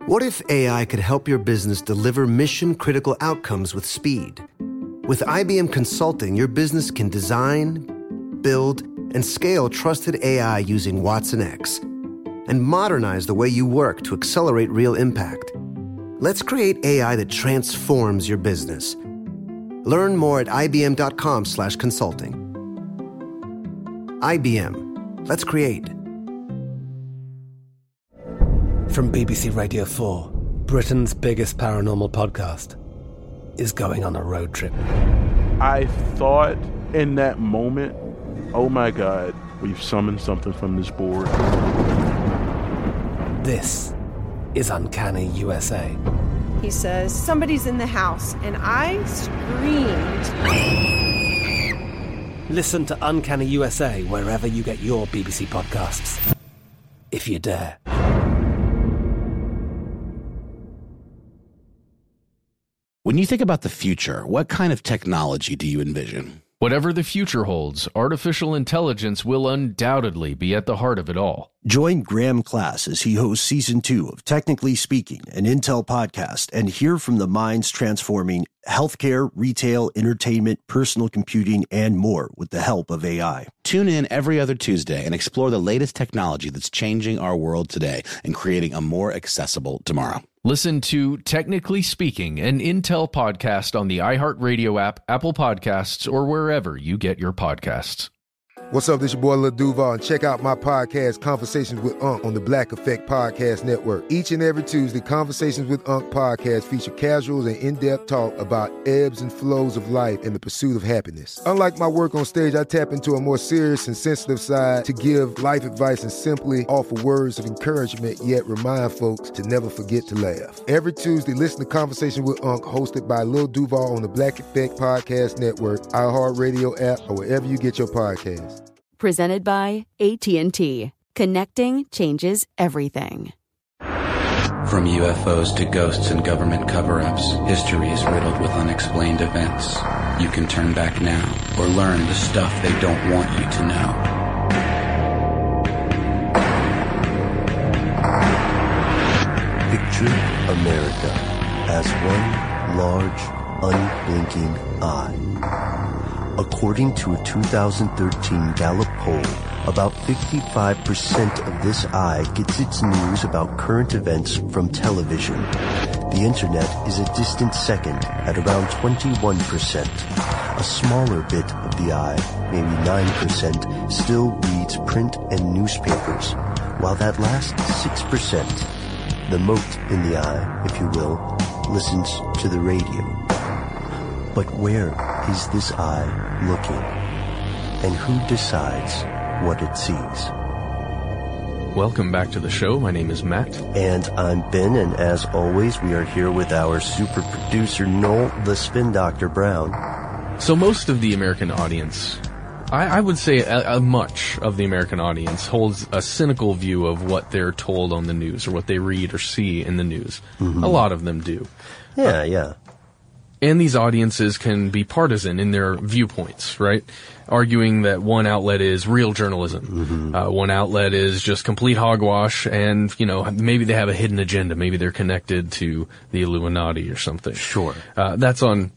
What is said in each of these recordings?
What if AI could help your business deliver mission-critical outcomes with speed? With IBM Consulting, your business can design, build, and scale trusted AI using watsonx, and modernize the way you work to accelerate real impact. Let's create AI that transforms your business. Learn more at ibm.com/consulting. IBM. Let's create. From BBC Radio 4, Britain's biggest paranormal podcast is going on a road trip. I thought in that moment, oh my God, we've summoned something from this board. This is Uncanny USA. He says, somebody's in the house, and I screamed. Listen to Uncanny USA wherever you get your BBC podcasts, if you dare. When you think about the future, what kind of technology do you envision? Whatever the future holds, artificial intelligence will undoubtedly be at the heart of it all. Join Graham Class as he hosts Season 2 of Technically Speaking, an Intel podcast, and hear from the minds transforming healthcare, retail, entertainment, personal computing, and more with the help of AI. Tune in every other Tuesday and explore the latest technology that's changing our world today and creating a more accessible tomorrow. Listen to Technically Speaking, an Intel podcast on the iHeartRadio app, Apple Podcasts, or wherever you get your podcasts. What's up, this your boy Lil Duval, and check out my podcast, Conversations with Unc, on the Black Effect Podcast Network. Each and every Tuesday, Conversations with Unc podcast feature casuals and in-depth talk about ebbs and flows of life and the pursuit of happiness. Unlike my work on stage, I tap into a more serious and sensitive side to give life advice and simply offer words of encouragement, yet remind folks to never forget to laugh. Every Tuesday, listen to Conversations with Unc, hosted by Lil Duval on the Black Effect Podcast Network, iHeartRadio app, or wherever you get your podcasts. Presented by AT&T. Connecting changes everything. From UFOs to ghosts and government cover-ups, history is riddled with unexplained events. You can turn back now or learn the stuff they don't want you to know. Picture America as one large, unblinking eye. According to a 2013 Gallup poll, about 55% of this eye gets its news about current events from television. The internet is a distant second at around 21%. A smaller bit of the eye, maybe 9%, still reads print and newspapers, while that last 6%, the mote in the eye, if you will, listens to the radio. But where is this eye looking? And who decides what it sees? Welcome back to the show. My name is Matt. And I'm Ben, and as always, we are here with our super producer, Noel, the Spin Doctor Brown. So most of the American audience, I would say much of the American audience holds a cynical view of what they're told on the news or what they read or see in the news. Mm-hmm. A lot of them do. Yeah. And these audiences can be partisan in their viewpoints, right? Arguing that one outlet is real journalism. Mm-hmm. One outlet is just complete hogwash, and, maybe they have a hidden agenda. Maybe they're connected to the Illuminati or something. Sure. That's on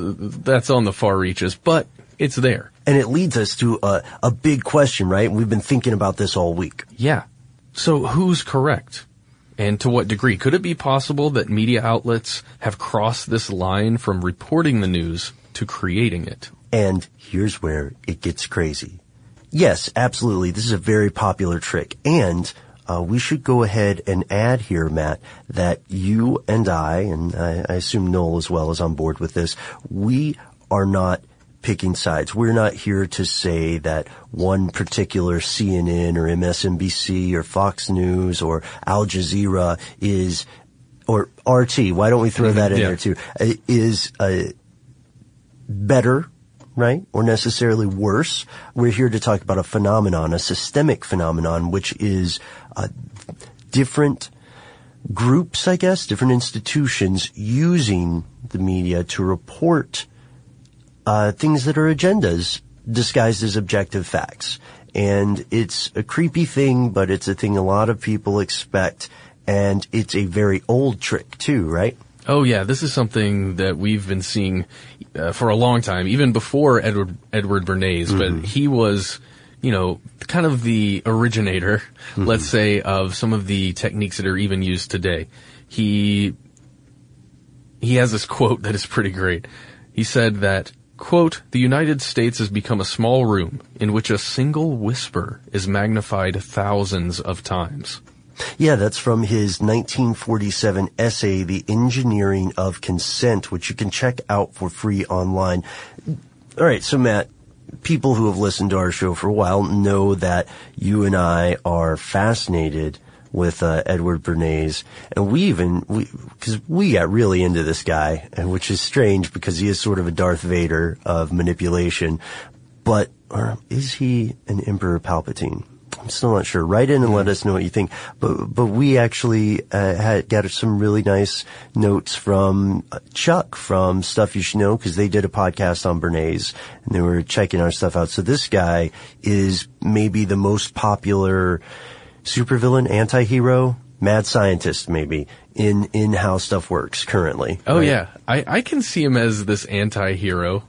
the far reaches, but it's there. And it leads us to a big question, right? We've been thinking about this all week. Yeah. So who's correct? And to what degree? Could it be possible that media outlets have crossed this line from reporting the news to creating it? And here's where it gets crazy. Yes, absolutely. This is a very popular trick. And we should go ahead and add here, Matt, that you and I assume Noel as well is on board with this, we are not picking sides. We're not here to say that one particular CNN or MSNBC or Fox News or Al Jazeera is, or RT, why don't we throw that in there too, is better, right? Or necessarily worse. We're here to talk about a phenomenon, a systemic phenomenon, which is different groups, I guess, different institutions using the media to report things that are agendas disguised as objective facts. And it's a creepy thing, but it's a thing a lot of people expect. and it's a very old trick too, right? Oh yeah, this is something that we've been seeing for a long time, even before Edward Bernays, but he was, kind of the originator, let's say, of some of the techniques that are even used today. He has this quote that is pretty great. He said that, quote, "The United States has become a small room in which a single whisper is magnified thousands of times." Yeah, that's from his 1947 essay, The Engineering of Consent, which you can check out for free online. All right, so Matt, people who have listened to our show for a while know that you and I are fascinated with Edward Bernays, and because we got really into this guy, which is strange because he is sort of a Darth Vader of manipulation. But is he an Emperor Palpatine? I'm still not sure. Write in and let us know what you think. But we actually got some really nice notes from Chuck from Stuff You Should Know, because they did a podcast on Bernays and they were checking our stuff out. So this guy is maybe the most popular supervillain, anti-hero, mad scientist maybe in how stuff works currently. Oh right? yeah, I can see him as this anti-hero.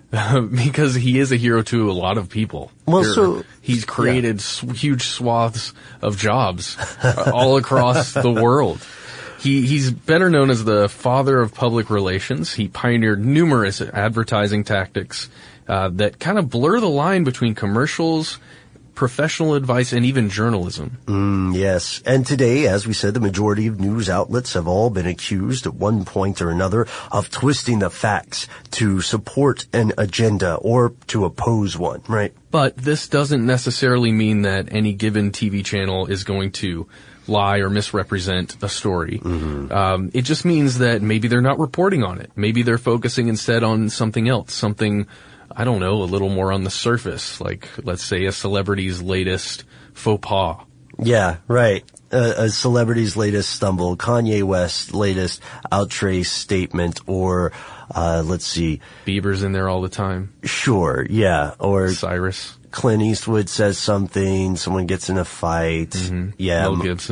Because he is a hero to a lot of people. Well, he's created huge swaths of jobs all across the world. He's better known as the father of public relations. He pioneered numerous advertising tactics that kind of blur the line between commercials, professional advice, and even journalism. Yes. And today, as we said, the majority of news outlets have all been accused at one point or another of twisting the facts to support an agenda or to oppose one, right? But this doesn't necessarily mean that any given TV channel is going to lie or misrepresent a story. It just means that maybe they're not reporting on it. Maybe they're focusing instead on something else, something, I don't know, a little more on the surface, like, let's say, a celebrity's latest faux pas. Yeah, right. A celebrity's latest stumble, Kanye West's latest outrace statement, or, let's see. Bieber's in there all the time. Sure, yeah. Or Cyrus. Clint Eastwood says something, someone gets in a fight. Yeah.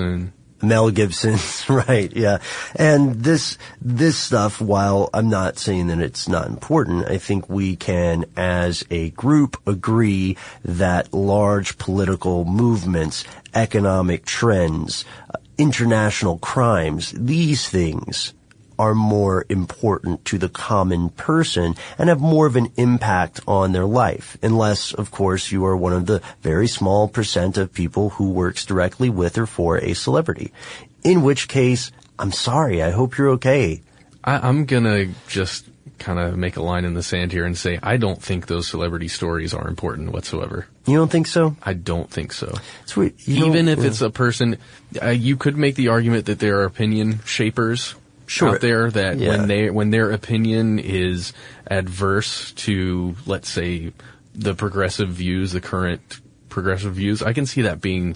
Mel Gibson, right, yeah. And this stuff, while I'm not saying that it's not important, I think we can, as a group, agree that large political movements, economic trends, international crimes, these things are more important to the common person and have more of an impact on their life, unless, of course, you are one of the very small % of people who works directly with or for a celebrity. In which case, I'm sorry, I hope you're okay. I'm gonna just kind of make a line in the sand here and say I don't think those celebrity stories are important whatsoever. You don't think so? I don't think so. It's weird. Even if it's a person, you could make the argument that there are opinion shapers out there that when their opinion is adverse to, let's say, the progressive views, the current progressive views, I can see that being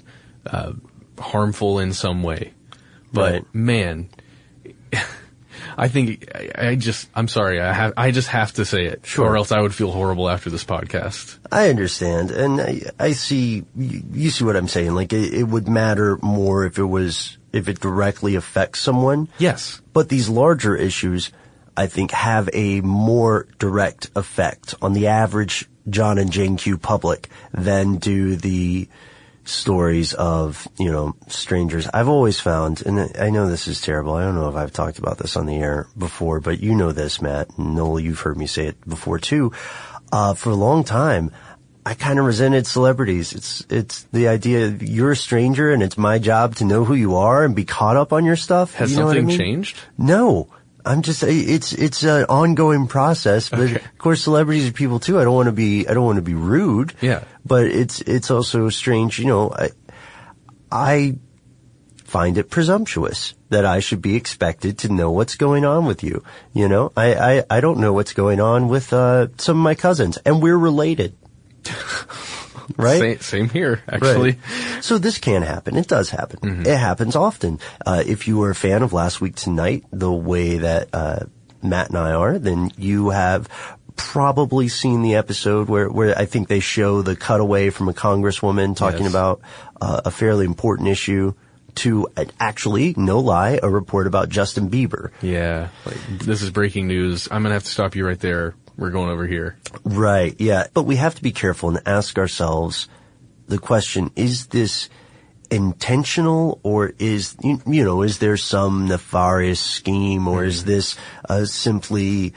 harmful in some way. But man, I think I'm sorry, I just have to say it, or else I would feel horrible after this podcast. I understand, and I see, you see what I'm saying. Like, it would matter more if it directly affects someone. Yes. But these larger issues, I think, have a more direct effect on the average John and Jane Q public than do the stories of, strangers. I've always found, and I know this is terrible, I don't know if I've talked about this on the air before, but you know this, Matt, and Noel, you've heard me say it before too. For a long time, I kind of resented celebrities. It's the idea you're a stranger and it's my job to know who you are and be caught up on your stuff. Has something changed? No. I'm just, it's an ongoing process, but of course celebrities are people too. I don't want to be rude. Yeah. But it's also strange, I find it presumptuous that I should be expected to know what's going on with you. I don't know what's going on with, some of my cousins, and we're related. Right? Same here, actually. Right. So this can happen. It does happen. Mm-hmm. It happens often. If you were a fan of Last Week Tonight, the way that Matt and I are, then you have probably seen the episode where I think they show the cutaway from a congresswoman talking about a fairly important issue, to actually, no lie, a report about Justin Bieber. Yeah, this is breaking news. I'm going to have to stop you right there. We're going over here. Right, yeah. But we have to be careful and ask ourselves the question, is this intentional, or is there some nefarious scheme, or is this simply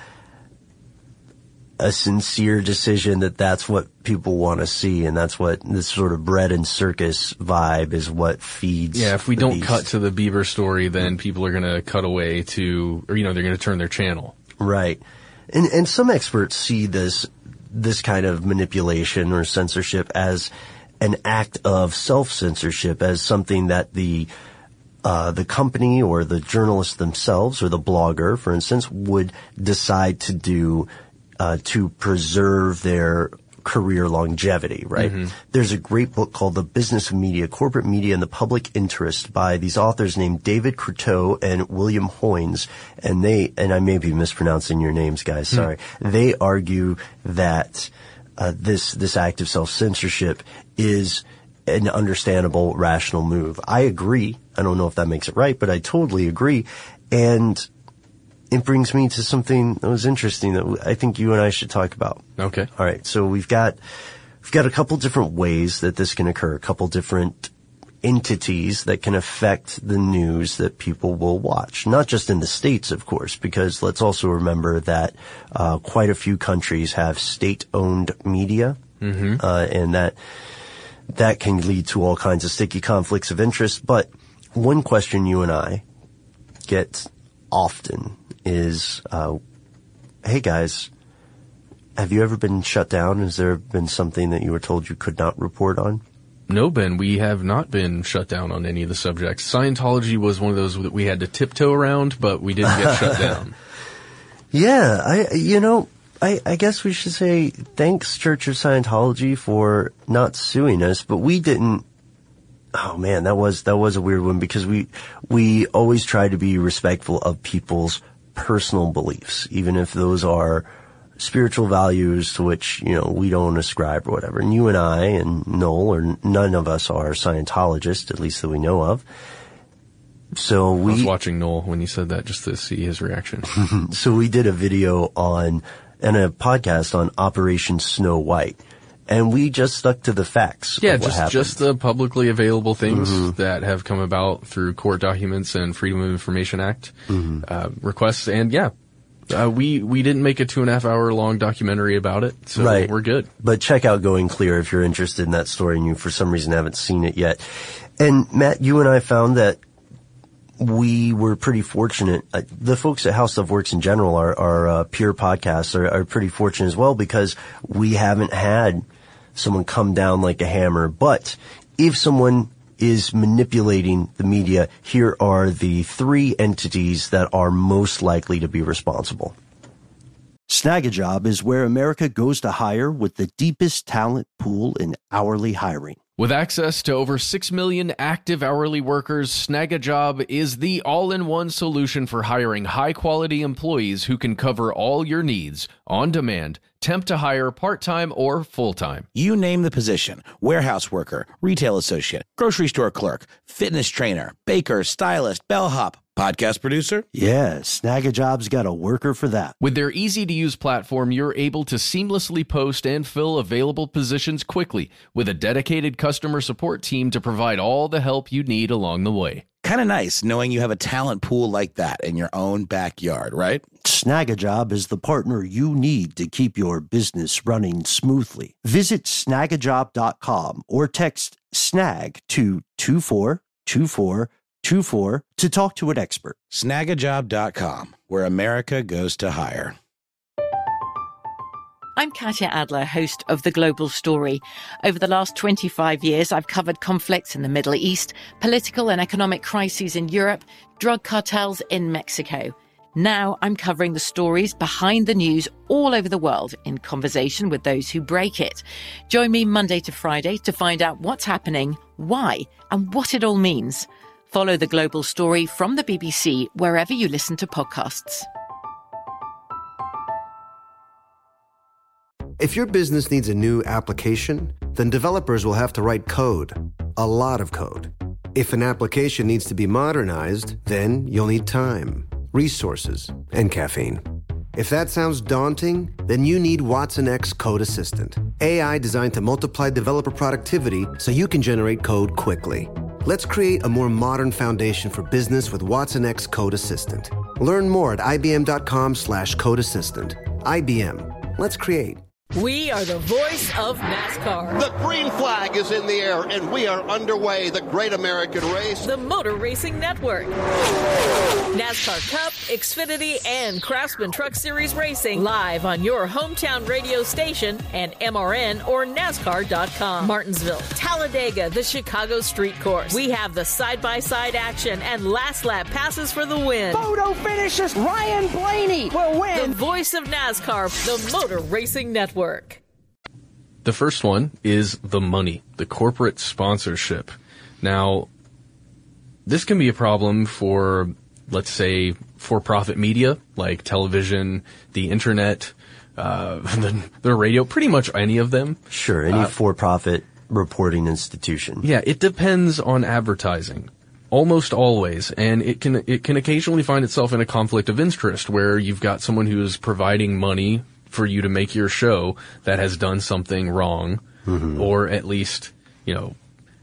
a sincere decision that's what people want to see, and that's what this sort of bread and circus vibe is what feeds. Yeah, if we don't beast. cut to the Bieber story, then people are going to cut away to, or they're going to turn their channel. Right. And some experts see this kind of manipulation or censorship as an act of self-censorship, as something that the company or the journalist themselves or the blogger, for instance, would decide to do to preserve their career longevity, right? Mm-hmm. There's a great book called The Business of Media, Corporate Media and the Public Interest by these authors named David Croteau and William Hoynes. And I may be mispronouncing your names, guys, sorry. They argue that this act of self-censorship is an understandable, rational move. I agree. I don't know if that makes it right, but I totally agree. And it brings me to something that was interesting that I think you and I should talk about. Okay. All right. So we've got a couple different ways that this can occur, a couple different entities that can affect the news that people will watch. Not just in the States, of course, because let's also remember that quite a few countries have state-owned media, and that can lead to all kinds of sticky conflicts of interest. But one question you and I get often is, hey guys, have you ever been shut down? Has there been something that you were told you could not report on? No, Ben, we have not been shut down on any of the subjects. Scientology was one of those that we had to tiptoe around, but we didn't get shut down. Yeah, I guess we should say thanks, Church of Scientology, for not suing us, but we didn't. Oh man, that was a weird one, because we always try to be respectful of people's personal beliefs, even if those are spiritual values to which, we don't ascribe or whatever. And you and I and Noel, or none of us are Scientologists, at least that we know of. So I was watching Noel when you said that just to see his reaction. So we did a video and a podcast on Operation Snow White. And we just stuck to the facts. Yeah, of what happened. just the publicly available things that have come about through court documents and Freedom of Information Act requests. And we didn't make a 2.5 hour long documentary about it, so we're good. But check out Going Clear if you're interested in that story and you for some reason haven't seen it yet. And Matt, you and I found that we were pretty fortunate. The folks at How Stuff Works in general, our peer podcasts, are pretty fortunate as well, because we haven't had someone come down like a hammer. But if someone is manipulating the media, here are the 3 entities that are most likely to be responsible. Snagajob is where America goes to hire with the deepest talent pool in hourly hiring. With access to over 6 million active hourly workers, Snagajob is the all-in-one solution for hiring high-quality employees who can cover all your needs, on demand, temp to hire, part-time or full-time. You name the position: warehouse worker, retail associate, grocery store clerk, fitness trainer, baker, stylist, bellhop, podcast producer? Yeah, Snagajob's got a worker for that. With their easy-to-use platform, you're able to seamlessly post and fill available positions quickly, with a dedicated customer support team to provide all the help you need along the way. Kind of nice knowing you have a talent pool like that in your own backyard, right? Snagajob is the partner you need to keep your business running smoothly. Visit snagajob.com or text SNAG to 242424 to talk to an expert. Snagajob.com, where America goes to hire. I'm Katya Adler, host of The Global Story. Over the last 25 years, I've covered conflicts in the Middle East, political and economic crises in Europe, drug cartels in Mexico. Now I'm covering the stories behind the news all over the world in conversation with those who break it. Join me Monday to Friday to find out what's happening, why, and what it all means. Follow The Global Story from the BBC wherever you listen to podcasts. If your business needs a new application, then developers will have to write code, a lot of code. If an application needs to be modernized, then you'll need time, resources, and caffeine. If that sounds daunting, then you need Watson X Code Assistant, AI designed to multiply developer productivity so you can generate code quickly. Let's create a more modern foundation for business with Watson X Code Assistant. Learn more at ibm.com/codeassistant. IBM. Let's create. We are the voice of NASCAR. The green flag is in the air, and we are underway. The Great American Race. The Motor Racing Network. NASCAR Cup, Xfinity, and Craftsman Truck Series Racing live on your hometown radio station and MRN or NASCAR.com. Martinsville, Talladega, the Chicago Street Course. We have the side-by-side action and last lap passes for the win. Photo finishes. Ryan Blaney will win. The voice of NASCAR, the Motor Racing Network. The first one is the money, the corporate sponsorship. Now, this can be a problem for, let's say, for-profit media, like television, the internet, the radio, pretty much any of them. Sure, any for-profit reporting institution. Yeah, it depends on advertising. Almost always, and it can occasionally find itself in a conflict of interest where you've got someone who is providing money for you to make your show that has done something wrong, or at least, it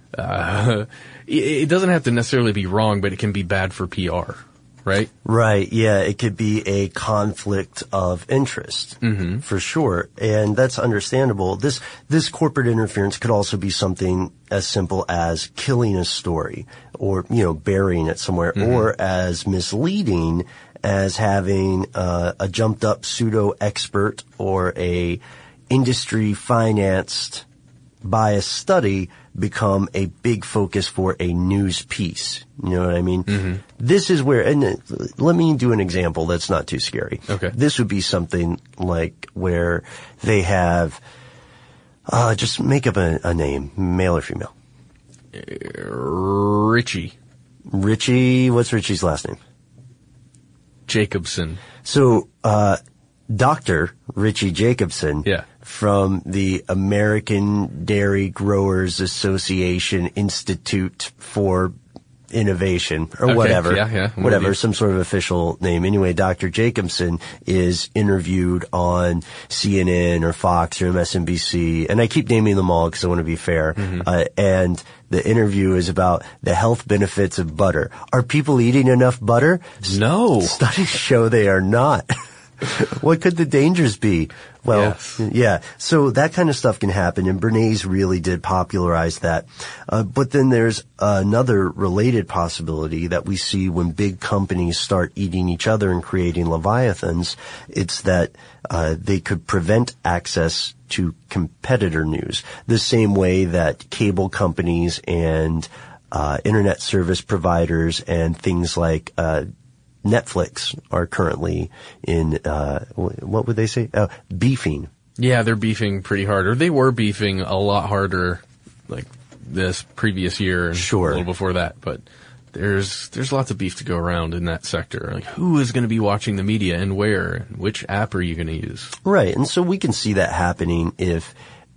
doesn't have to necessarily be wrong, but it can be bad for PR, right? Right, yeah, it could be a conflict of interest, for sure, and that's understandable. This corporate interference could also be something as simple as killing a story, or, burying it somewhere, or as misleading as having a jumped up pseudo expert or a industry financed bias study become a big focus for a news piece. You know what I mean? This is where, and let me do an example that's not too scary. Okay. This would be something like where they have, just make up a name, male or female. Richie. Richie, what's Richie's last name? Jacobson. So, Dr. Richie Jacobson from the American Dairy Growers Association Institute for Innovation, or whatever. Whatever, some sort of official name. Anyway, Dr. Jacobson is interviewed on CNN or Fox or MSNBC, and I keep naming them all because I want to be fair. And the interview is about the health benefits of butter. Are people eating enough butter? No. Studies show they are not. What could the dangers be? Well, yeah. So that kind of stuff can happen, and Bernays really did popularize that. But then there's another related possibility that we see when big companies start eating each other and creating leviathans. It's that they could prevent access to competitor news, the same way that cable companies and internet service providers and things like Netflix are currently in, what would they say? Beefing. Yeah, they're beefing pretty hard. Or they were beefing a lot harder, like this previous year and a little before that. But there's lots of beef to go around in that sector. Like, who is going to be watching the media and where? And which app are you going to use? Right. And so we can see that happening if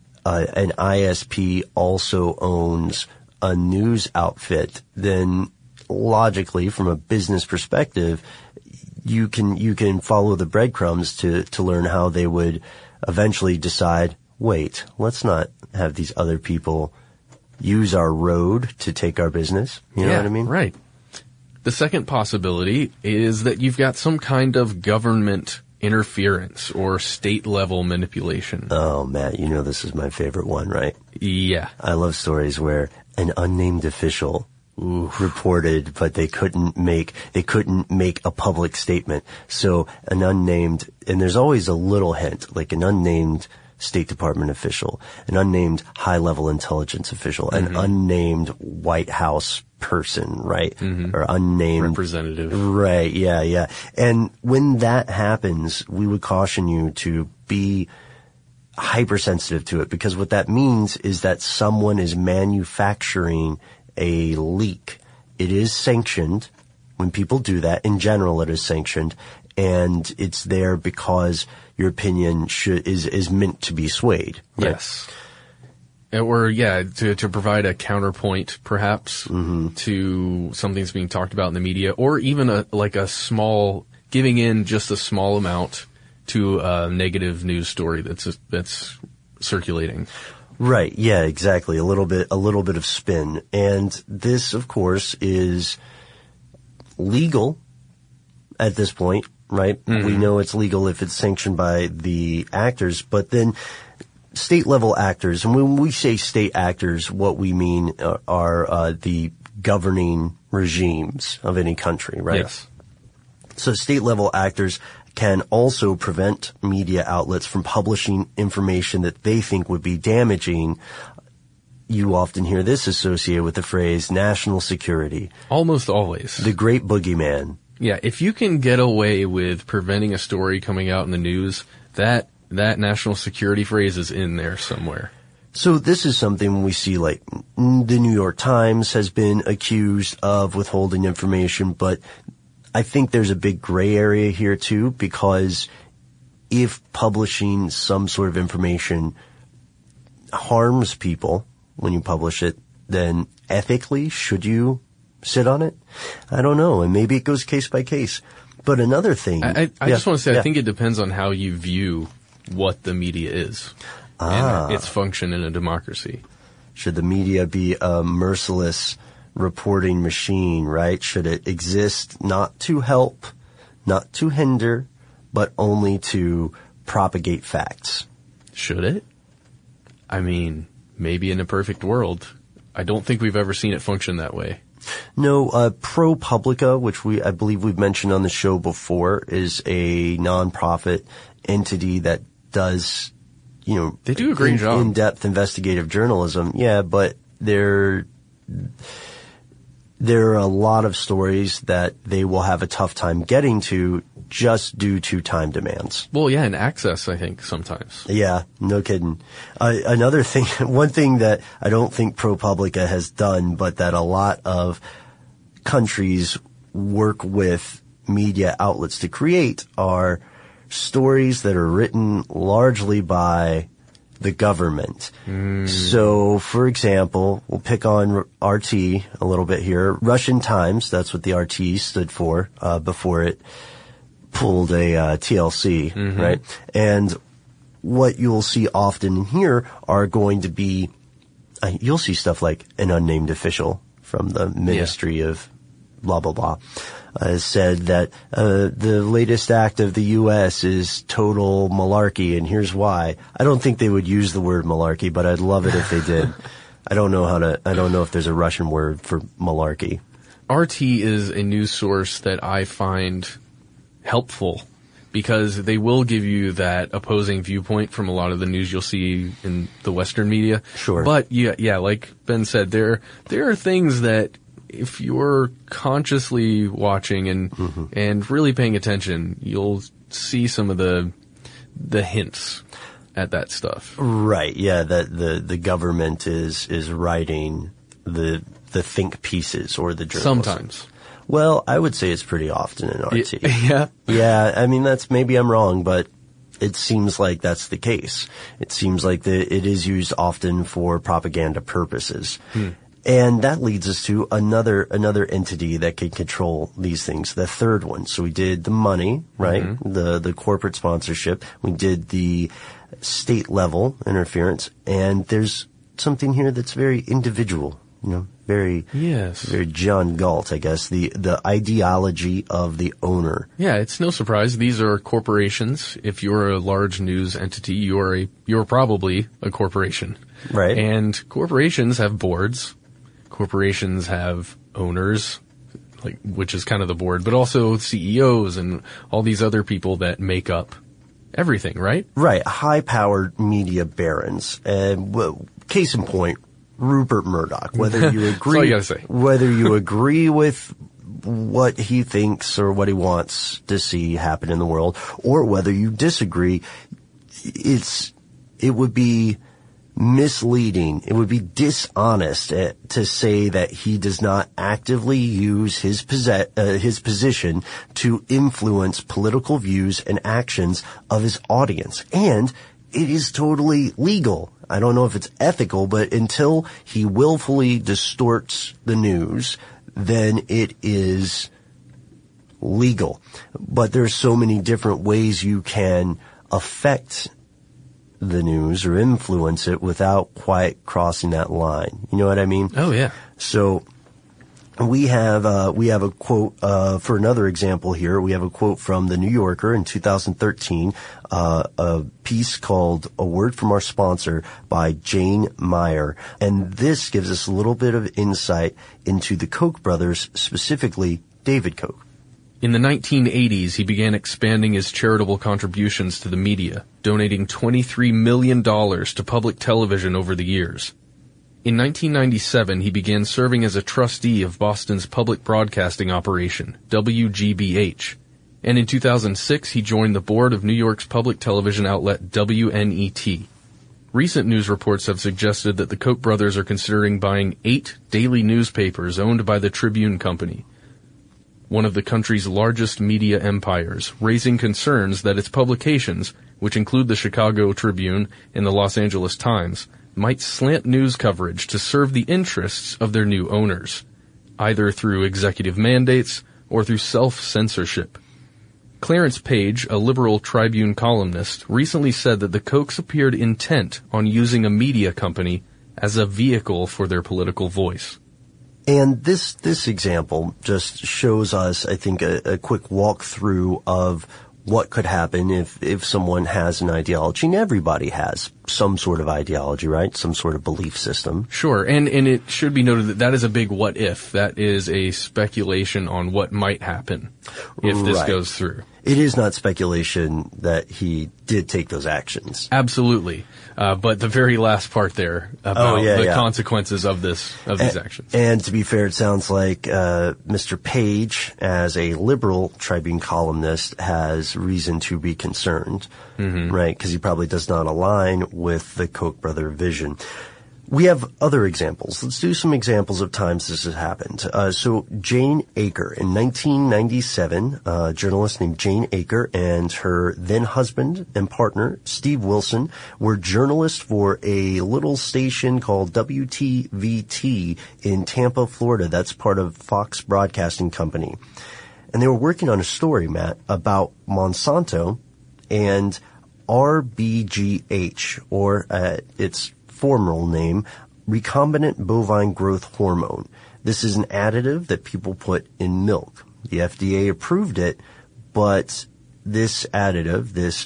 an ISP also owns a news outfit. Then logically, from a business perspective, you can follow the breadcrumbs to learn how they would eventually decide, wait, let's not have these other people use our road to take our business. You know what I mean? Right. The second possibility is that you've got some kind of government interference or state level manipulation. Oh, Matt, you know this is my favorite one, right? Yeah. I love stories where an unnamed official reported, but they couldn't make a public statement. So an unnamed, and there's always a little hint, like an unnamed State Department official, an unnamed high-level intelligence official, an unnamed White House person, right? Or unnamed representative. Right, yeah. And when that happens, we would caution you to be hypersensitive to it, because what that means is that someone is manufacturing a leak. It is sanctioned. When people do that, in general, it is sanctioned, and it's there because your opinion is meant to be swayed. Right? Yes. Or, to provide a counterpoint, perhaps, to something that's being talked about in the media, or even giving in just a small amount to a negative news story that's circulating. Right. Yeah, exactly. A little bit of spin. And this, of course, is legal at this point, right? Mm-hmm. We know it's legal if it's sanctioned by the actors, but then state level actors, and when we say state actors, what we mean are the governing regimes of any country, right? Yes. So state level actors can also prevent media outlets from publishing information that they think would be damaging. You often hear this associated with the phrase national security. Almost always. The great boogeyman. Yeah, if you can get away with preventing a story coming out in the news, that national security phrase is in there somewhere. So this is something we see, like the New York Times has been accused of withholding information, but I think there's a big gray area here too, because if publishing some sort of information harms people when you publish it, then ethically, should you sit on it? I don't know. And maybe it goes case by case. But another thing. I just want to say, I think it depends on how you view what the media is and its function in a democracy. Should the media be a merciless reporting machine, right? Should it exist not to help, not to hinder, but only to propagate facts? Should it? I mean, maybe in a perfect world. I don't think we've ever seen it function that way. No, ProPublica, which I believe we've mentioned on the show before, is a nonprofit entity that does, they do a great job. In-depth investigative journalism. Yeah, but there are a lot of stories that they will have a tough time getting to just due to time demands. Well, yeah, and access, I think, sometimes. Yeah, no kidding. Another thing, one thing that I don't think ProPublica has done, but that a lot of countries work with media outlets to create, are stories that are written largely by the government. So, for example, we'll pick on RT a little bit here. Russian Times, that's what the RT stood for, before it pulled a TLC, right? And what you'll see often here are going to be, you'll see stuff like an unnamed official from the Ministry of blah, blah, blah, said that the latest act of the U.S. is total malarkey, and here's why. I don't think they would use the word malarkey, but I'd love it if they did. I don't know if there's a Russian word for malarkey. RT is a news source that I find helpful because they will give you that opposing viewpoint from a lot of the news you'll see in the Western media. Sure. But yeah, like Ben said, there are things that if you're consciously watching and really paying attention, you'll see some of the hints at that stuff. Right. Yeah. That the government is writing the think pieces or the journalism. Sometimes. Well, I would say it's pretty often in RT. Yeah. Yeah. I mean, maybe I'm wrong, but it seems like that's the case. It seems like it is used often for propaganda purposes. And that leads us to another entity that can control these things, the third one. So we did the money, right? The corporate sponsorship. We did the state level interference. And there's something here that's very individual, very John Galt, I guess, the ideology of the owner. Yeah, it's no surprise. These are corporations. If you're a large news entity, you're probably a corporation. Right. And corporations have boards. Corporations have owners, which is kind of the board, but also CEOs and all these other people that make up everything, right? Right. High-powered media barons. Case in point, Rupert Murdoch. Whether you agree, That's all you gotta say. Whether you agree with what he thinks or what he wants to see happen in the world, or whether you disagree, it would be misleading. It would be dishonest to say that he does not actively use his position to influence political views and actions of his audience. And it is totally legal. I don't know if it's ethical, but until he willfully distorts the news, then it is legal. But there's so many different ways you can affect the news or influence it without quite crossing that line. You know what I mean? Oh, yeah. So we have a quote, for another example here. We have a quote from the New Yorker in 2013, a piece called A Word from Our Sponsor by Jane Meyer. And this gives us a little bit of insight into the Koch brothers, specifically David Koch. In the 1980s, he began expanding his charitable contributions to the media, donating $23 million to public television over the years. In 1997, he began serving as a trustee of Boston's public broadcasting operation, WGBH. And in 2006, he joined the board of New York's public television outlet, WNET. Recent news reports have suggested that the Koch brothers are considering buying 8 daily newspapers owned by the Tribune Company, one of the country's largest media empires, raising concerns that its publications, which include the Chicago Tribune and the Los Angeles Times, might slant news coverage to serve the interests of their new owners, either through executive mandates or through self-censorship. Clarence Page, a liberal Tribune columnist, recently said that the Kochs appeared intent on using a media company as a vehicle for their political voice. And this example just shows us, I think, a quick walkthrough of what could happen if someone has an ideology. And everybody has some sort of ideology, right? Some sort of belief system. Sure. And it should be noted that that is a big what if. That is a speculation on what might happen if this goes through. It is not speculation that he did take those actions. Absolutely. But the very last part there about the consequences of these actions. And to be fair, it sounds like Mr. Page, as a liberal Tribune columnist, has reason to be concerned, right? Because he probably does not align with the Koch brother vision. We have other examples. Let's do some examples of times this has happened. So Jane Aker, in 1997, a journalist named Jane Aker and her then husband and partner, Steve Wilson, were journalists for a little station called WTVT in Tampa, Florida. That's part of Fox Broadcasting Company. And they were working on a story, Matt, about Monsanto and RBGH, or its formal name, recombinant bovine growth hormone. This is an additive that people put in milk. The FDA approved it, but this additive, this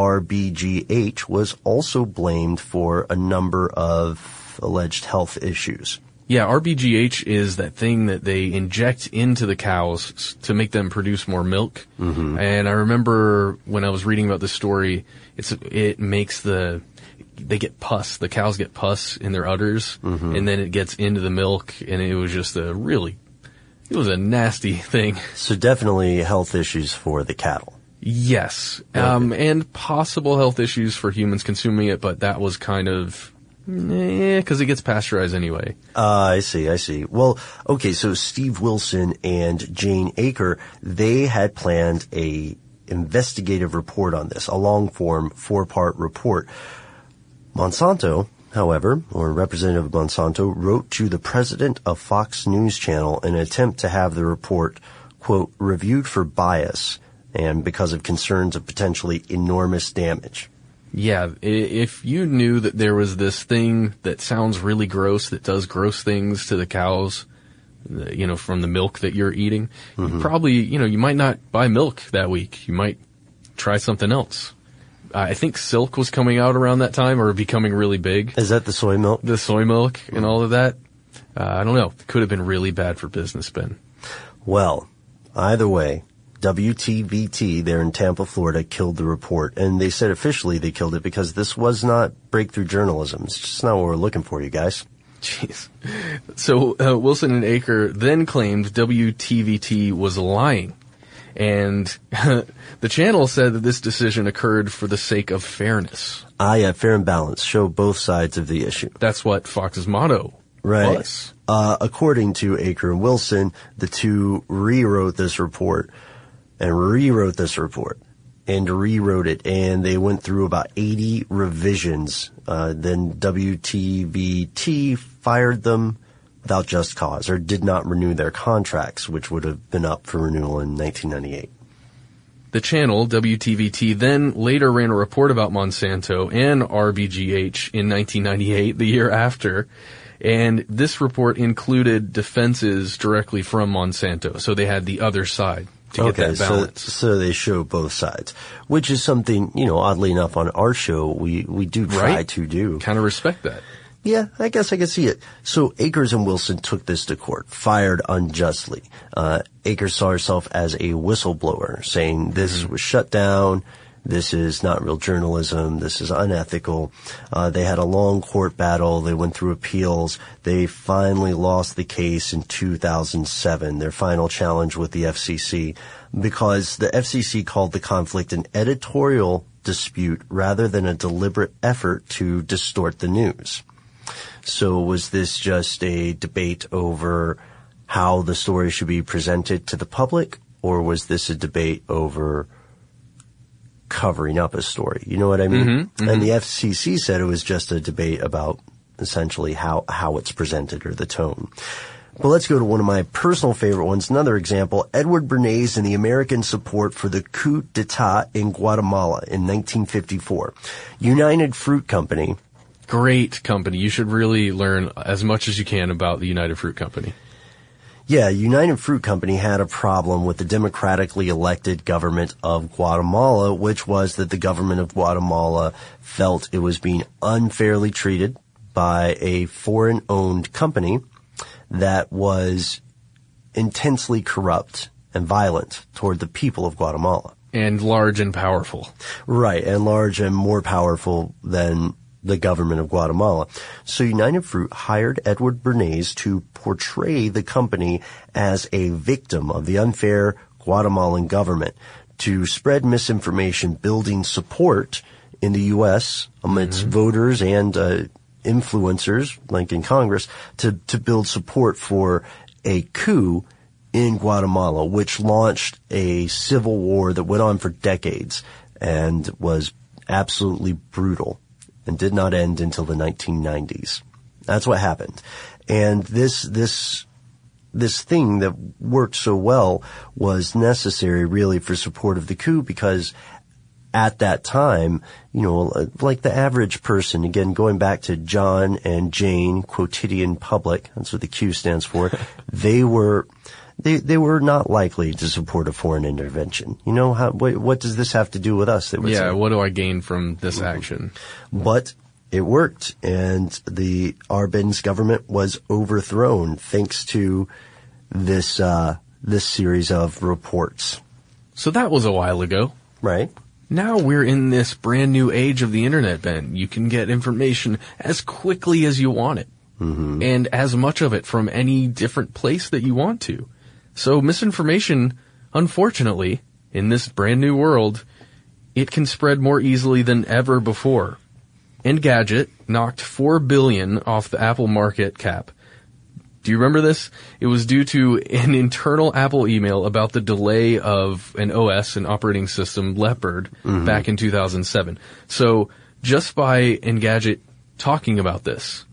RBGH, was also blamed for a number of alleged health issues. Yeah, RBGH is that thing that they inject into the cows to make them produce more milk. Mm-hmm. And I remember when I was reading about this story, it makes they get pus. The cows get pus in their udders, and then it gets into the milk, and it was just it was a nasty thing. So definitely health issues for the cattle. Yes. Okay. And possible health issues for humans consuming it, but that was kind of, because it gets pasteurized anyway. I see. Well, okay, so Steve Wilson and Jane Aker, they had planned a investigative report on this, a long-form 4-part report. Monsanto, however, or a representative of Monsanto, wrote to the president of Fox News Channel in an attempt to have the report, quote, reviewed for bias and because of concerns of potentially enormous damage. Yeah, if you knew that there was this thing that sounds really gross, that does gross things to the cows, from the milk that you're eating, you probably, you might not buy milk that week. You might try something else. I think Silk was coming out around that time, or becoming really big. Is that the soy milk? The soy milk and all of that. I don't know. It could have been really bad for business, Ben. Well, either way, WTVT there in Tampa, Florida, killed the report. And they said officially they killed it because this was not breakthrough journalism. It's just not what we're looking for, you guys. Jeez. So Wilson and Aker then claimed WTVT was lying. And the channel said that this decision occurred for the sake of fairness. Yeah, fair and balanced. Show both sides of the issue. That's what Fox's motto was. According to Aker and Wilson, the two rewrote this report. and rewrote it, and they went through about 80 revisions. Then WTVT fired them without just cause, or did not renew their contracts, which would have been up for renewal in 1998. The channel, WTVT, then later ran a report about Monsanto and RBGH in 1998, the year after, and this report included defenses directly from Monsanto, so they had the other side to get that balance. So they show both sides, which is something, oddly enough, on our show, we do try to do. Kind of respect that. Yeah, I guess I can see it. So Akers and Wilson took this to court, fired unjustly. Akers saw herself as a whistleblower, saying this was shut down, this is not real journalism, this is unethical. They had a long court battle, they went through appeals, they finally lost the case in 2007, their final challenge with the FCC, because the FCC called the conflict an editorial dispute rather than a deliberate effort to distort the news. So was this just a debate over how the story should be presented to the public, or was this a debate over covering up a story? You know what I mean? Mm-hmm. And the FCC said it was just a debate about essentially how it's presented or the tone. But let's go to one of my personal favorite ones. Another example, Edward Bernays and the American support for the coup d'etat in Guatemala in 1954. United Fruit Company. Great company. You should really learn as much as you can about the United Fruit Company. Yeah, United Fruit Company had a problem with the democratically elected government of Guatemala, which was that the government of Guatemala felt it was being unfairly treated by a foreign-owned company that was intensely corrupt and violent toward the people of Guatemala. And large and powerful. Right, and large and more powerful than the government of Guatemala. So United Fruit hired Edward Bernays to portray the company as a victim of the unfair Guatemalan government, to spread misinformation, building support in the U.S. amidst voters and influencers, like in Congress, to build support for a coup in Guatemala, which launched a civil war that went on for decades and was absolutely brutal and did not end until the 1990s. That's what happened. And this thing that worked so well was necessary really for support of the coup, because at that time, like the average person, again, going back to John and Jane Quotidian Public, that's what the Q stands for, they were not likely to support a foreign intervention. What does this have to do with us? They would say. What do I gain from this action? But it worked, and the Arbenz government was overthrown thanks to this series of reports. So that was a while ago. Right. Now we're in this brand new age of the internet, Ben. You can get information as quickly as you want it. Mm-hmm. And as much of it from any different place that you want to. So misinformation, unfortunately, in this brand new world, it can spread more easily than ever before. Engadget knocked $4 billion off the Apple market cap. Do you remember this? It was due to an internal Apple email about the delay of an OS, an operating system, Leopard, back in 2007. So just by Engadget talking about this,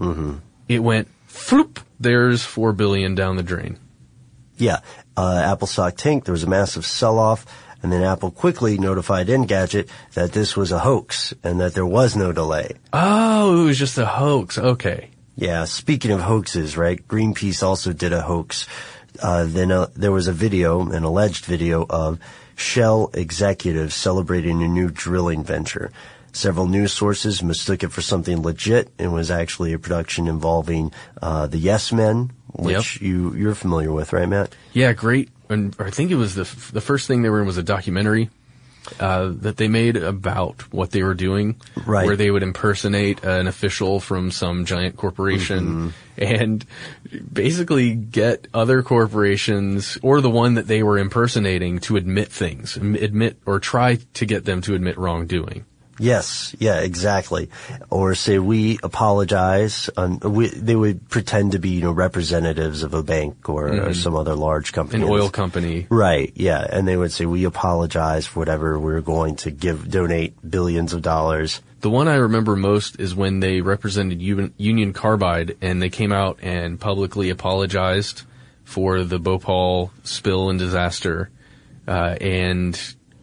it went, floop, there's $4 billion down the drain. Yeah. Apple stock tanked. There was a massive sell-off. And then Apple quickly notified Engadget that this was a hoax and that there was no delay. Oh, it was just a hoax. Okay. Yeah, speaking of hoaxes, right? Greenpeace also did a hoax. Then there was a video, an alleged video of Shell executives celebrating a new drilling venture. Several news sources mistook it for something legit and was actually a production involving the Yes Men, which you're familiar with, right, Matt? Yeah, great. And I think it was the first thing they were in was a documentary that they made about what they were doing, right, where they would impersonate an official from some giant corporation and basically get other corporations or the one that they were impersonating to admit things, or try to get them to admit wrongdoing. Yes, yeah, exactly. Or say we apologize. They would pretend to be, representatives of a bank or some other large company. An oil company. Right, yeah. And they would say we apologize for whatever we're going to donate billions of dollars. The one I remember most is when they represented Union Carbide and they came out and publicly apologized for the Bhopal spill and disaster. And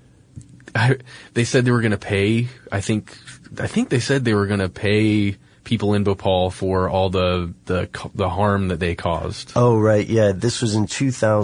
they said they were going to pay, I think they said they were going to pay people in Bhopal for all the harm that they caused. Oh, right. Yeah. This was in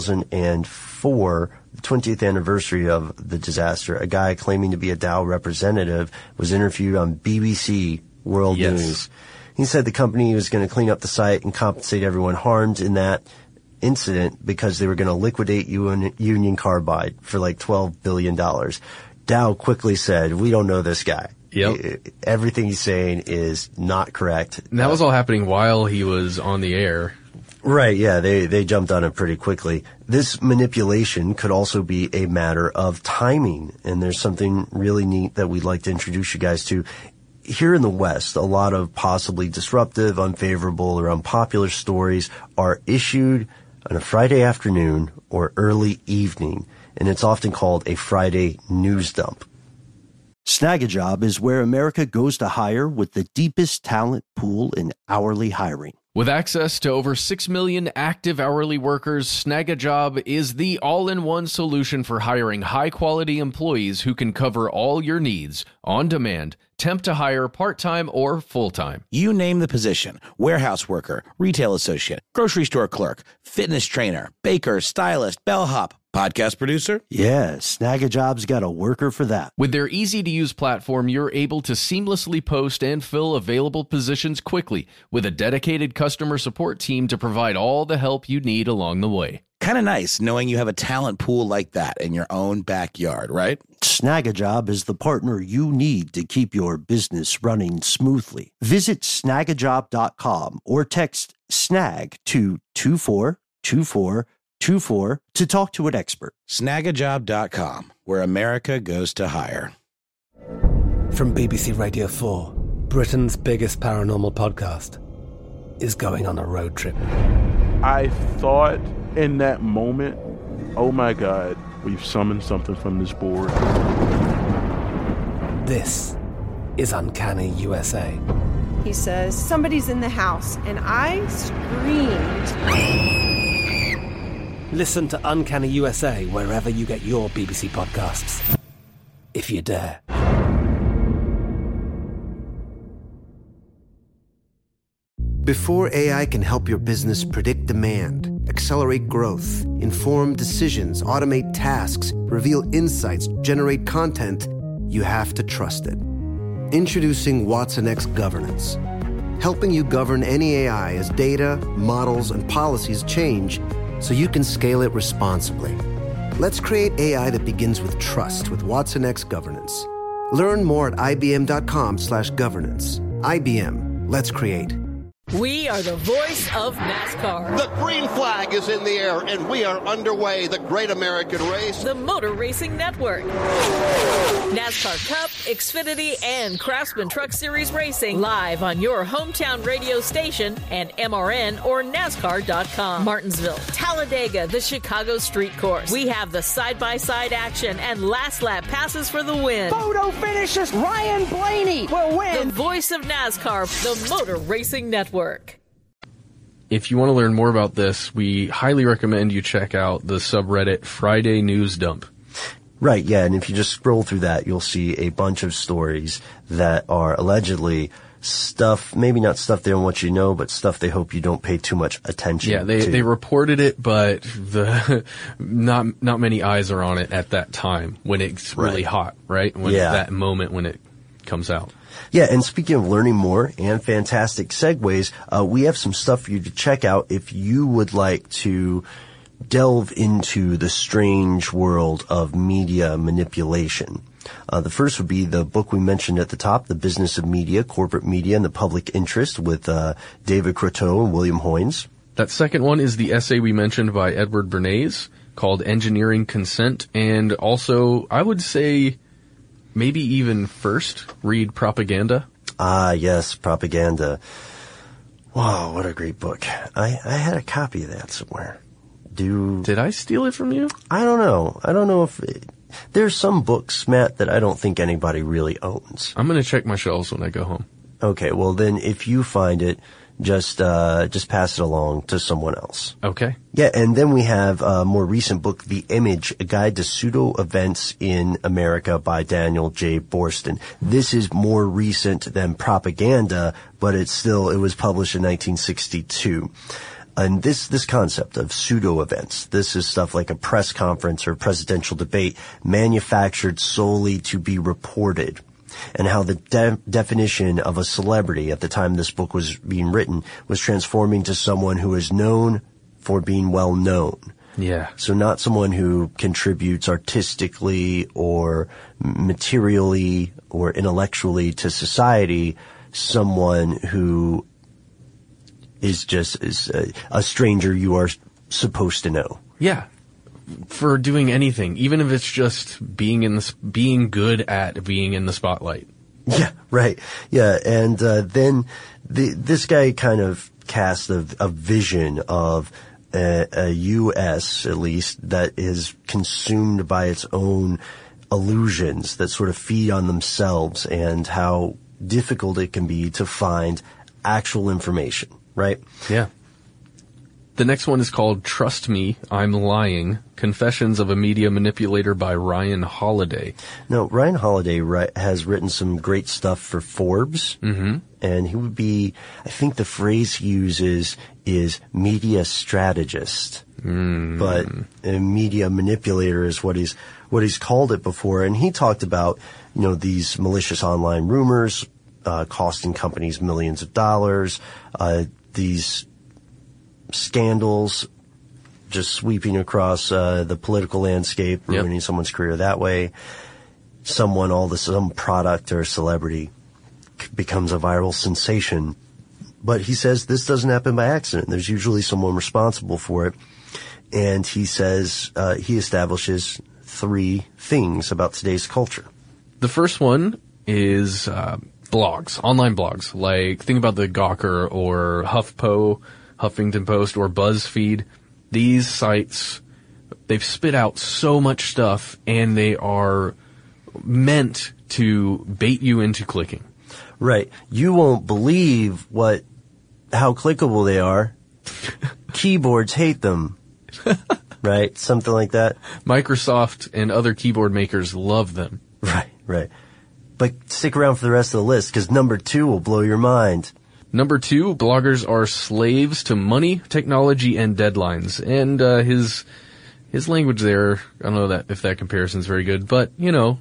2004, the 20th anniversary of the disaster. A guy claiming to be a Dow representative was interviewed on BBC World News. He said the company was going to clean up the site and compensate everyone harmed in that incident because they were going to liquidate Union Carbide for like $12 billion. Dow quickly said, we don't know this guy. Yep. Everything he's saying is not correct. And that was all happening while he was on the air. Right, yeah, they jumped on it pretty quickly. This manipulation could also be a matter of timing, and there's something really neat that we'd like to introduce you guys to. Here in the West, a lot of possibly disruptive, unfavorable, or unpopular stories are issued on a Friday afternoon or early evening, and it's often called a Friday news dump. Snagajob is where America goes to hire with the deepest talent pool in hourly hiring. With access to over 6 million active hourly workers, Snagajob is the all-in-one solution for hiring high-quality employees who can cover all your needs, on demand, temp to hire, part-time or full-time. You name the position: warehouse worker, retail associate, grocery store clerk, fitness trainer, baker, stylist, bellhop, podcast producer. Yeah, Snagajob's got a worker for that. With their easy-to-use platform, you're able to seamlessly post and fill available positions quickly with a dedicated customer support team to provide all the help you need along the way. Kind of nice knowing you have a talent pool like that in your own backyard, right? Snagajob is the partner you need to keep your business running smoothly. Visit snagajob.com or text SNAG to 242424 to talk to an expert. Snagajob.com, where America goes to hire. From BBC Radio 4, Britain's biggest paranormal podcast is going on a road trip. I thought in that moment, oh my God, we've summoned something from this board. This is Uncanny USA. He says, somebody's in the house, and I screamed. Listen to Uncanny USA wherever you get your BBC podcasts, if you dare. Before AI can help your business predict demand, accelerate growth, inform decisions, automate tasks, reveal insights, generate content, you have to trust it. Introducing Watson X Governance, helping you govern any AI as data, models, and policies change so you can scale it responsibly. Let's create AI that begins with trust with Watson X Governance. Learn more at ibm.com/governance. IBM, let's create. We are the voice of NASCAR. The green flag is in the air, and we are underway. The Great American Race. The Motor Racing Network. NASCAR Cup, Xfinity, and Craftsman Truck Series Racing live on your hometown radio station and MRN or NASCAR.com. Martinsville, Talladega, the Chicago Street Course. We have the side-by-side action and last lap passes for the win. Photo finishes. Ryan Blaney will win. The voice of NASCAR, the Motor Racing Network. If you want to learn more about this, we highly recommend you check out the subreddit Friday News Dump. Right, yeah, and if you just scroll through that, you'll see a bunch of stories that are allegedly stuff, maybe not stuff they don't want you to know, but stuff they hope you don't pay too much attention to. Yeah, they reported it, but not many eyes are on it at that time when it's really hot, right? That moment when it comes out. Yeah, and speaking of learning more and fantastic segues, we have some stuff for you to check out if you would like to delve into the strange world of media manipulation. The first would be the book we mentioned at the top, The Business of Media, Corporate Media and the Public Interest, with David Croteau and William Hoynes. That second one is the essay we mentioned by Edward Bernays called Engineering Consent, and also, I would say, maybe even first read Propaganda. Ah, yes, Propaganda. Wow, what a great book. I had a copy of that somewhere. Did I steal it from you? I don't know. I don't know if... There's some books, Matt, that I don't think anybody really owns. I'm going to check my shelves when I go home. Okay, well then if you find it, just pass it along to someone else. Okay. Yeah, and then we have a more recent book, The Image, A Guide to Pseudo-Events in America by Daniel J. Boorstin. This is more recent than Propaganda, but it was published in 1962. And this concept of pseudo-events, this is stuff like a press conference or presidential debate manufactured solely to be reported. And how the definition of a celebrity at the time this book was being written was transforming to someone who is known for being well known. Yeah. So not someone who contributes artistically or materially or intellectually to society, someone who is just a stranger you are supposed to know. Yeah. For doing anything, even if it's just being good at being in the spotlight. Yeah, right. Yeah, and then this guy kind of cast a vision of a U.S., at least, that is consumed by its own illusions that sort of feed on themselves, and how difficult it can be to find actual information, right? Yeah. The next one is called Trust Me, I'm Lying, Confessions of a Media Manipulator by Ryan Holiday. Now, Ryan Holiday has written some great stuff for Forbes, and he would be, I think the phrase he uses is media strategist, but a media manipulator is what he's called it before. And he talked about, these malicious online rumors, costing companies millions of dollars, these scandals just sweeping across the political landscape, ruining someone's career that way. Some product or celebrity becomes a viral sensation. But he says this doesn't happen by accident. There's usually someone responsible for it. And he says he establishes 3 things about today's culture. The first one is blogs, online blogs. Like, think about the Gawker or HuffPo, Huffington Post, or BuzzFeed. These sites, they've spit out so much stuff, and they are meant to bait you into clicking. Right. You won't believe how clickable they are. Keyboards hate them. Right? Something like that. Microsoft and other keyboard makers love them. Right. But stick around for the rest of the list, because number 2 will blow your mind. Number 2, bloggers are slaves to money, technology, and deadlines. And his language there, I don't know if that comparison's very good, but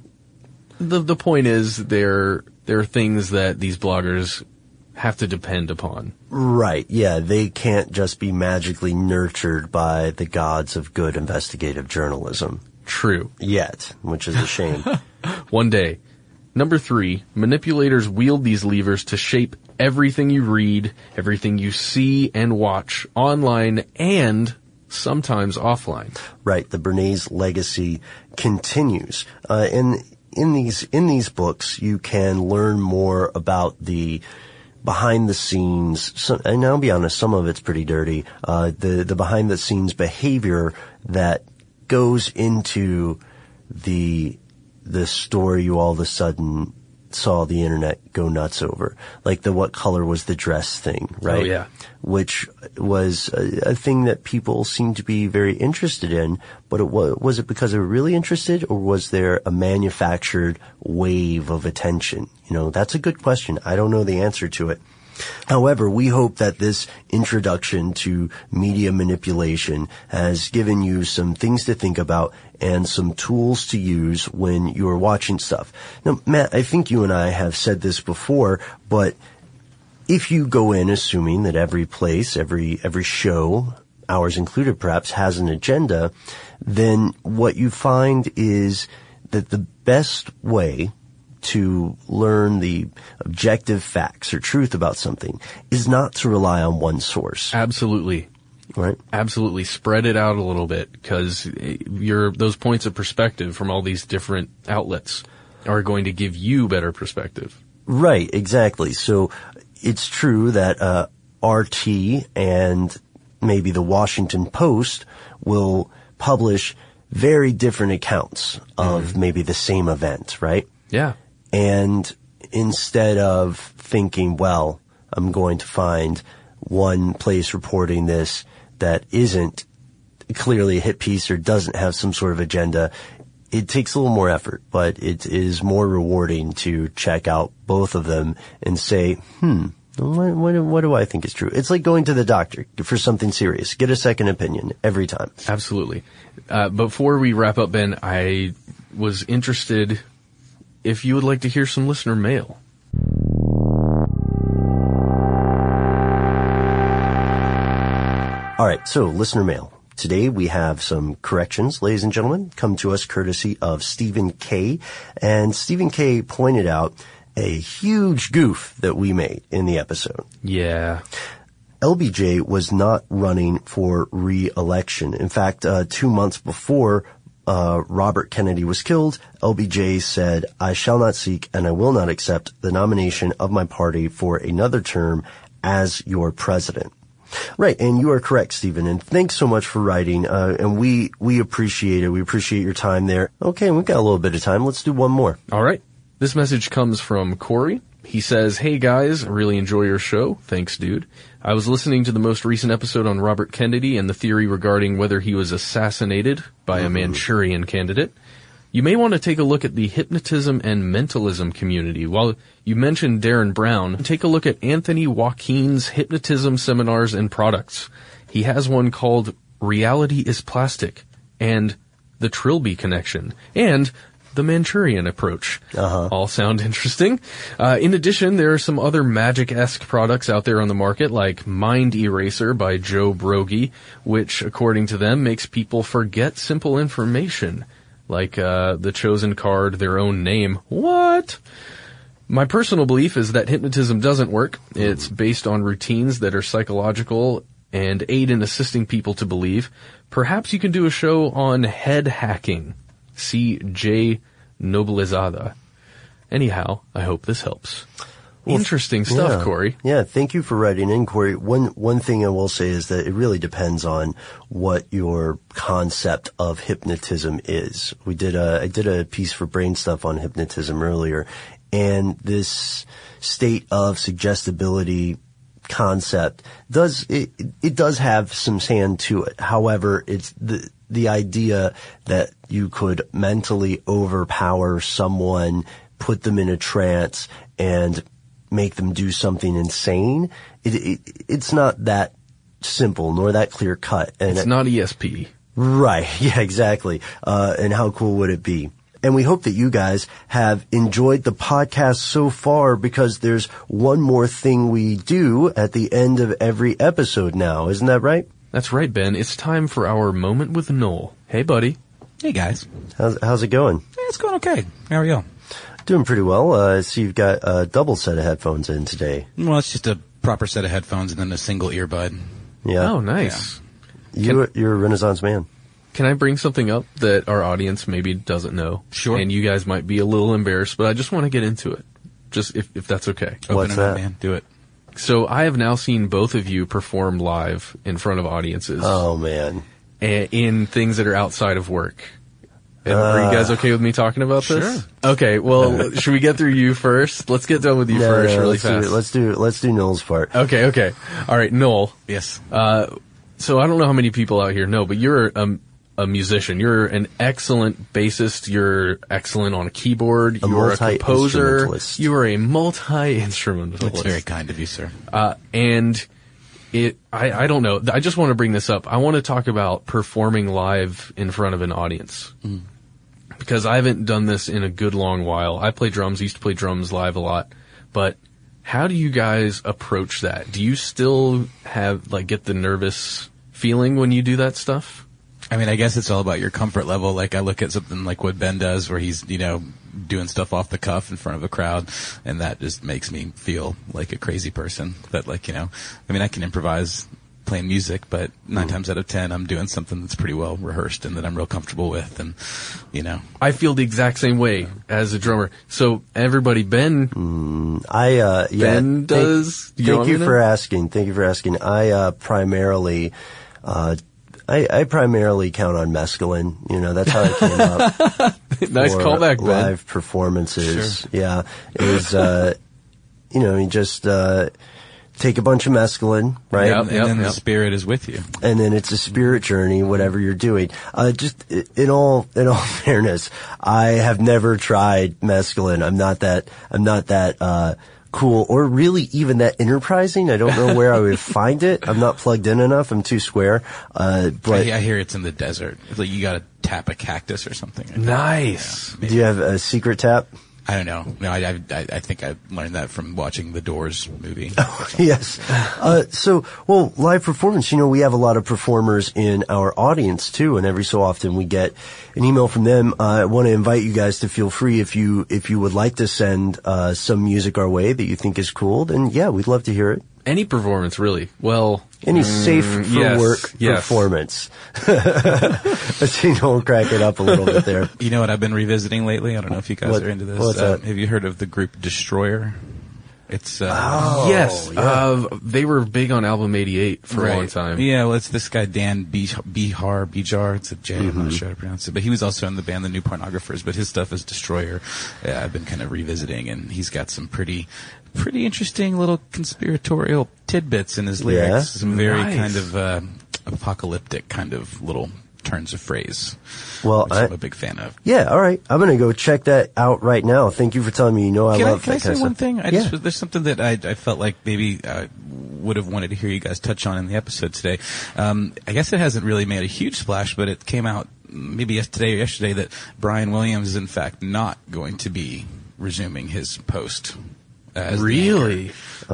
the point is there are things that these bloggers have to depend upon. Right. Yeah, they can't just be magically nurtured by the gods of good investigative journalism. True. Yet, which is a shame. One day. Number 3, manipulators wield these levers to shape everything you read, everything you see and watch online and sometimes offline. Right. The Bernays legacy continues. In these books, you can learn more about the behind the scenes, and I'll be honest, some of it's pretty dirty, the behind the scenes behavior that goes into the story you all of a sudden saw the internet go nuts over. Like the what color was the dress thing, right? Oh, yeah. Which was a thing that people seemed to be very interested in, but was it because they were really interested, or was there a manufactured wave of attention? That's a good question. I don't know the answer to it. However, we hope that this introduction to media manipulation has given you some things to think about and some tools to use when you're watching stuff. Now, Matt, I think you and I have said this before, but if you go in assuming that every place, every show, ours included perhaps, has an agenda, then what you find is that the best way to learn the objective facts or truth about something is not to rely on one source. Absolutely. Right? Absolutely. Spread it out a little bit, because those points of perspective from all these different outlets. are going to give you better perspective. Right, exactly. So it's true that RT and maybe the Washington Post will publish very different accounts of maybe the same event, right? Yeah. And instead of thinking, well, I'm going to find one place reporting this that isn't clearly a hit piece or doesn't have some sort of agenda, it takes a little more effort, but it is more rewarding to check out both of them and say, what do I think is true? It's like going to the doctor for something serious. Get a second opinion every time. Absolutely. Before we wrap up, Ben, I was interested if you would like to hear some listener mail. All right, so listener mail. Today we have some corrections, ladies and gentlemen, come to us courtesy of Stephen K. And Stephen K. pointed out a huge goof that we made in the episode. Yeah. LBJ was not running for re-election. In fact, 2 months before Robert Kennedy was killed, LBJ said, "I shall not seek and I will not accept the nomination of my party for another term as your president." Right, and you are correct, Stephen, and thanks so much for writing, and we appreciate it. We appreciate your time there. Okay, we've got a little bit of time. Let's do one more. All right. This message comes from Corey. He says, "Hey guys, I really enjoy your show. Thanks, dude. I was listening to the most recent episode on Robert Kennedy and the theory regarding whether he was assassinated by a Manchurian candidate. You may want to take a look at the hypnotism and mentalism community. While you mentioned Darren Brown, take a look at Anthony Joaquin's hypnotism seminars and products. He has one called Reality is Plastic and the Trilby Connection and the Manchurian Approach. All sound interesting. In addition, there are some other magic-esque products out there on the market, like Mind Eraser by Joe Brogy, which, according to them, makes people forget simple information, like the chosen card, their own name. What? My personal belief is that hypnotism doesn't work. It's based on routines that are psychological and aid in assisting people to believe. Perhaps you can do a show on head hacking. See J. Noblezada. Anyhow, I hope this helps." Well, interesting stuff, Corey. Yeah, thank you for writing in, Corey. One thing I will say is that it really depends on what your concept of hypnotism is. I did a piece for Brain Stuff on hypnotism earlier, and this state of suggestibility concept does have some sand to it. However, it's the idea that you could mentally overpower someone, put them in a trance, and make them do something insane. It's not that simple, nor that clear cut. And it's not ESP. Right. Yeah, exactly. And how cool would it be? And we hope that you guys have enjoyed the podcast so far, because there's one more thing we do at the end of every episode now. Isn't that right? That's right, Ben. It's time for our Moment with Noel. Hey, buddy. Hey, guys. How's it going? Yeah, it's going okay. How are you? Doing pretty well. I see you've got a double set of headphones in today. Well, it's just a proper set of headphones and then a single earbud. Yeah. Oh, nice. Yeah. You're a Renaissance man. Can I bring something up that our audience maybe doesn't know? Sure. And you guys might be a little embarrassed, but I just want to get into it. Just if that's okay. What's that? Man. Do it. So I have now seen both of you perform live in front of audiences. Oh, man. In things that are outside of work. Are you guys okay with me talking about this? Sure. Okay, well, should we get through you first? Let's get done with you first really fast. Let's do Noel's part. Okay. All right, Noel. Yes. So I don't know how many people out here know, but you're a musician. You're an excellent bassist. You're excellent on a keyboard. You're a composer. You are a multi-instrumentalist. That's very kind of you, sir. And I don't know. I just want to bring this up. I want to talk about performing live in front of an audience. Because I haven't done this in a good long while. I play drums, used to play drums live a lot. But how do you guys approach that? Do you still get the nervous feeling when you do that stuff? I mean, I guess it's all about your comfort level. Like, I look at something like what Ben does, where he's, doing stuff off the cuff in front of a crowd, and that just makes me feel like a crazy person. But I can improvise playing music, but 9 times out of 10, I'm doing something that's pretty well rehearsed and that I'm real comfortable with, and, you know. I feel the exact same way as a drummer. So everybody, Ben. Ben does. Thank you for asking. I primarily count on mescaline. You know, that's how I came up. Nice callback, Ben. Live performances. Sure. Yeah. You just, take a bunch of mescaline, right? Yep, and then the spirit is with you. And then it's a spirit journey, whatever you're doing. Just in all fairness, I have never tried mescaline. I'm not that cool or really even that enterprising. I don't know where I would find it. I'm not plugged in enough. I'm too square. But I hear it's in the desert. It's like you gotta tap a cactus or something. Nice. Do you have a secret tap? I don't know. No, I think I learned that from watching the Doors movie. Yes. Live performance, we have a lot of performers in our audience too, and every so often we get an email from them. I want to invite you guys to feel free if you would like to send some music our way that you think is cool, then yeah, we'd love to hear it. Any performance, really. Well, any safe for work performance. We'll crack it up a little bit there. You know what I've been revisiting lately? I don't know if you guys are into this. What's that? Have you heard of the group Destroyer? It's yes. Yeah. They were big on Album 88 for a long time. Yeah, well, it's this guy Dan Bejar. It's a J. I'm not sure how to pronounce it, but he was also in the band The New Pornographers. But his stuff is Destroyer. I've been kind of revisiting, and he's got some pretty interesting little conspiratorial tidbits in his lyrics. Yeah? Some very kind of apocalyptic kind of little turns of phrase. Well, which I'm a big fan of. Yeah, all right. I'm going to go check that out right now. Thank you for telling me. I love that kind of stuff. Can I say one thing? There's something that I felt like maybe would have wanted to hear you guys touch on in the episode today. I guess it hasn't really made a huge splash, but it came out maybe yesterday that Brian Williams is in fact not going to be resuming his post. Really? The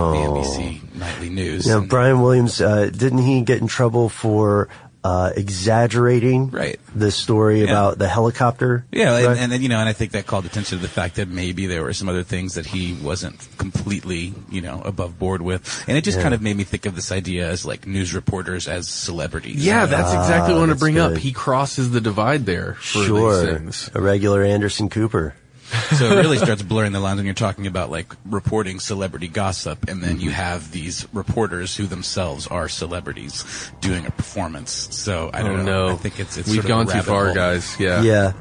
NBC Nightly News. Now, Brian Williams, didn't he get in trouble for exaggerating the story about the helicopter? Yeah, and I think that called attention to the fact that maybe there were some other things that he wasn't completely, above board with. And it just kind of made me think of this idea as like news reporters as celebrities. Yeah, that's exactly what I want to bring up. He crosses the divide there for these things. A regular Anderson Cooper. So it really starts blurring the lines when you're talking about like reporting celebrity gossip, and then you have these reporters who themselves are celebrities doing a performance. So I don't know. I think it's we've gone too far, guys. Yeah. Yeah.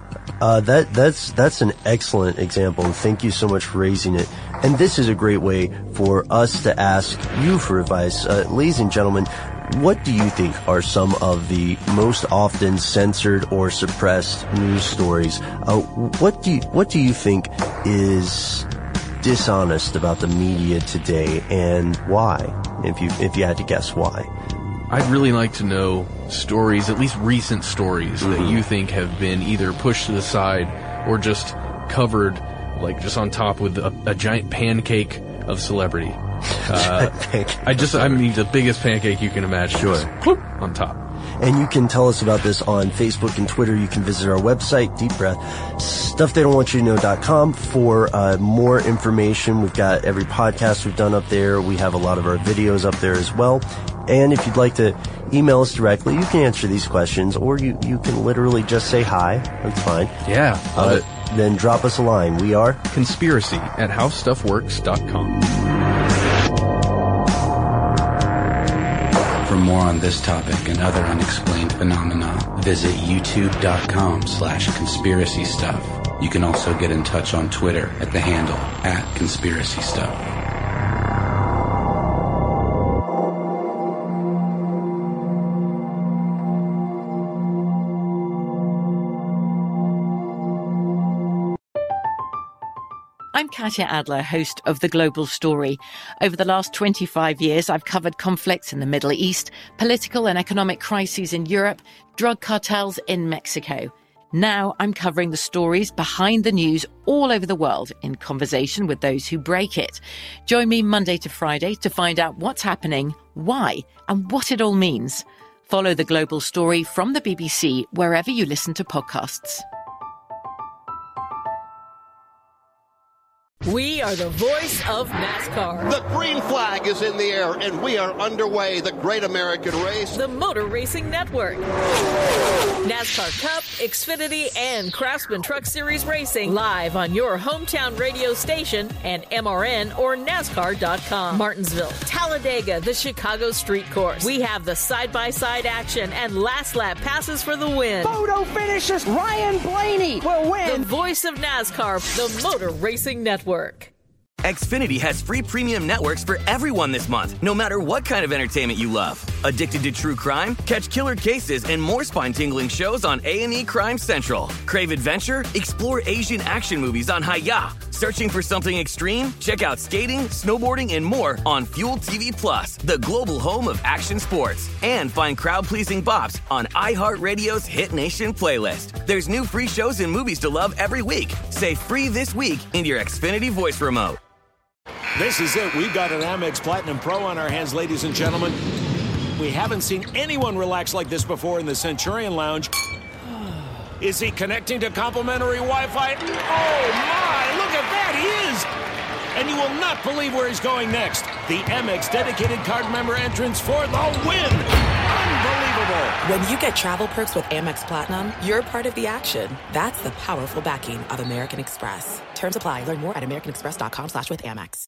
That's an excellent example, and thank you so much for raising it. And this is a great way for us to ask you for advice, ladies and gentlemen. What do you think are some of the most often censored or suppressed news stories? What do you think is dishonest about the media today, and why? If you had to guess why. I'd really like to know stories, at least recent stories, that you think have been either pushed to the side or just covered, like just on top with a giant pancake of celebrity. I mean the biggest pancake you can imagine. Sure. Just, on top. And you can tell us about this on Facebook and Twitter. You can visit our website, Deep Breath, StuffTheyDon'tWantYouToKnow.com for more information. We've got every podcast we've done up there. We have a lot of our videos up there as well. And if you'd like to email us directly, you can answer these questions, or you can literally just say hi. That's fine. Yeah, love it. Then drop us a line. We are conspiracy@howstuffworks.com. For more on this topic and other unexplained phenomena, visit youtube.com/conspiracystuff. You can also get in touch on Twitter at the handle @conspiracystuff. I'm Katya Adler, host of The Global Story. Over the last 25 years, I've covered conflicts in the Middle East, political and economic crises in Europe, drug cartels in Mexico. Now I'm covering the stories behind the news all over the world in conversation with those who break it. Join me Monday to Friday to find out what's happening, why, and what it all means. Follow The Global Story from the BBC wherever you listen to podcasts. We are the voice of NASCAR. The green flag is in the air, and we are underway. The Great American Race. The Motor Racing Network. NASCAR Cup, Xfinity, and Craftsman Truck Series Racing live on your hometown radio station and MRN or NASCAR.com. Martinsville, Talladega, the Chicago Street Course. We have the side-by-side action and last lap passes for the win. Photo finishes. Ryan Blaney will win. The voice of NASCAR, the Motor Racing Network. Xfinity has free premium networks for everyone this month, no matter what kind of entertainment you love. Addicted to true crime? Catch killer cases and more spine-tingling shows on A&E Crime Central. Crave adventure? Explore Asian action movies on Hi-Ya. Searching for something extreme? Check out skating, snowboarding, and more on Fuel TV Plus, the global home of action sports. And find crowd-pleasing bops on iHeartRadio's Hit Nation playlist. There's new free shows and movies to love every week. Say free this week in your Xfinity voice remote. This is it. We've got an Amex Platinum Pro on our hands, ladies and gentlemen. We haven't seen anyone relax like this before in the Centurion Lounge. Is he connecting to complimentary Wi-Fi? Oh, my! Look at that! He is! And you will not believe where he's going next. The Amex dedicated card member entrance for the win! Unbelievable! When you get travel perks with Amex Platinum, you're part of the action. That's the powerful backing of American Express. Terms apply. Learn more at americanexpress.com/withAmex.